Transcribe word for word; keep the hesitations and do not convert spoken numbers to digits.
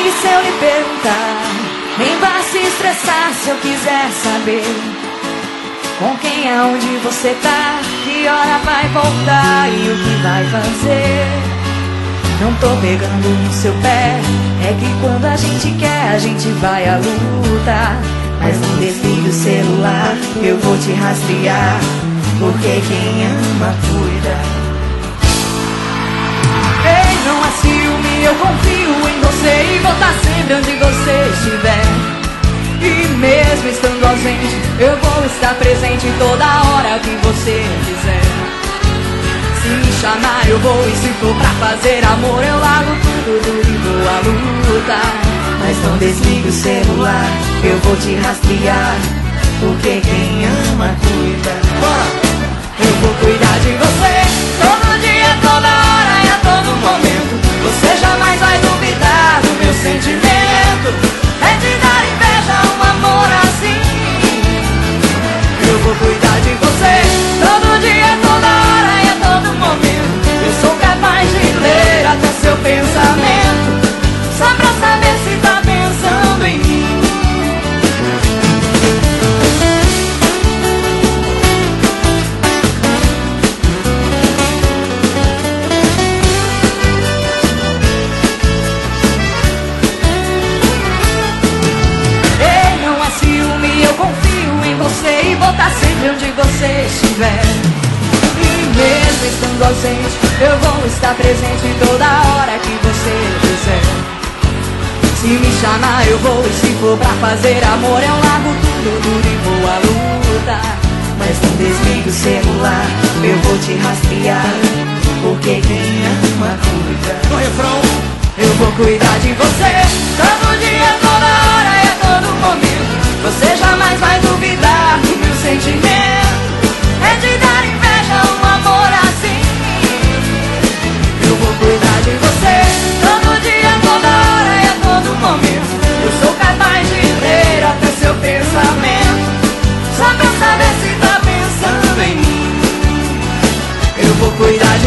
E se eu lhe perguntar, nem vá se estressar se eu quiser saber com quem, aonde você tá, que hora vai voltar e o que vai fazer. Não tô pegando no seu pé, é que quando a gente quer a gente vai à luta. Mas não desligue o celular, eu vou te rastrear, porque quem ama cuida. Ei, não há ciúme, eu confio em você e vou estar sempre onde você estiver. E mesmo estando ausente, eu vou estar presente toda hora que você quiser. Se me chamar eu vou, e se for pra fazer amor eu largo tudo e vou à luta. Mas não desligue o celular, eu vou te rastrear, porque quem ama cuida. Bora! Eu vou cuidar de você, todo dia, toda hora e a todo momento. Você jamais vai duvidar do meu sentimento. É de dar inveja um amor assim. Eu vou cuidar de você, todo dia, toda hora e a todo momento. Eu sou capaz de ler até seu pensamento, só pra saber se tá pensando em mim. Ei, não há ciúme, eu confio em você e vou estar sempre onde você estiver. E mesmo estando ausente, eu vou estar presente toda hora que você quiser. Se me chamar eu vou, e se for pra fazer amor eu largo tudo, tudo e vou à luta. Mas não desligue o celular, eu vou te rastrear, porque quem ama cuida. No refrão, eu vou cuidar de você, todo dia, toda hora e a todo momento. Você jamais vai duvidar do meu sentimento. É de dar inveja um amor assim. Eu vou cuidar de você, todo dia, toda hora e a todo momento. Eu sou capaz de ler até seu pensamento, só pra saber se tá pensando em mim. Eu vou cuidar de